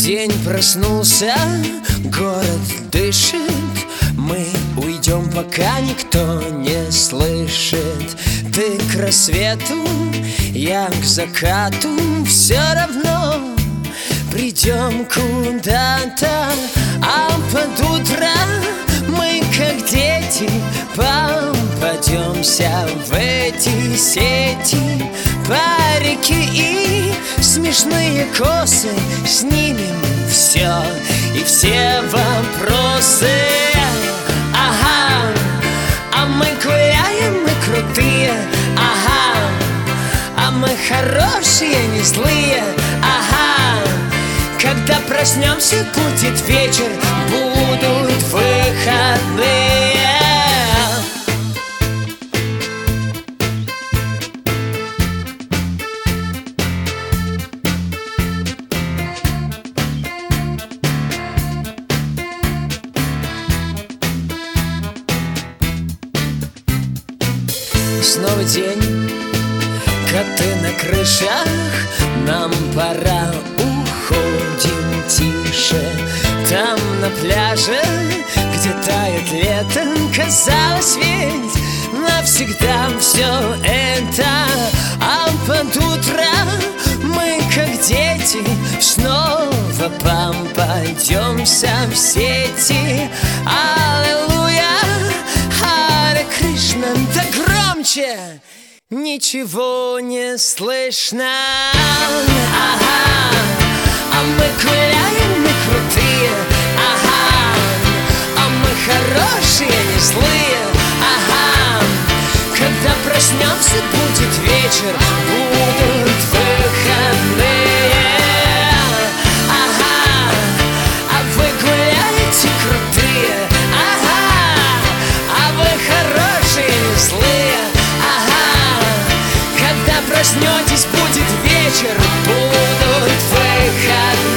День проснулся, город дышит. Мы уйдем, пока никто не слышит. Ты к рассвету, я к закату. Все равно придем куда-то. А под утро мы, как дети, попадемся в эти сети. Парики и смешные косы, снимем все и все вопросы. Ага, а мы гуляем, мы крутые. Ага, а мы хорошие, не злые. Ага, когда проснемся, будет вечер, будут выходные. Снова день, коты на крышах. Нам пора, уходим тише. Там на пляже, где тает лето, казалось ведь навсегда все это. А под утро мы, как дети, снова попадемся в сети. Аллилуйя, Харе Кришна, да громче, ничего не слышно. Ага, а мы гуляем, мы крутые. Ага, а мы хорошие, не злые. Ага, когда проснемся, будет вечер, будут выходные. Ага, а вы гуляете крутые. Ага, а вы хорошие, не злые. Ага, когда проснетесь, будет вечер, будут выходные.